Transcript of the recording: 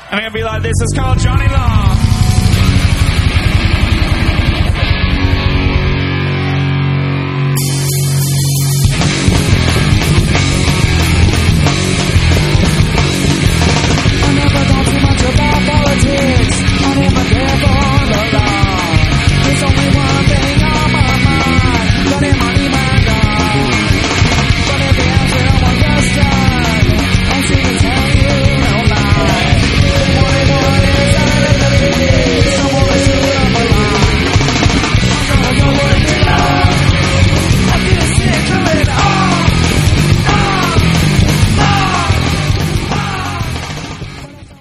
And I'm going to be like, this is called Johnny Long.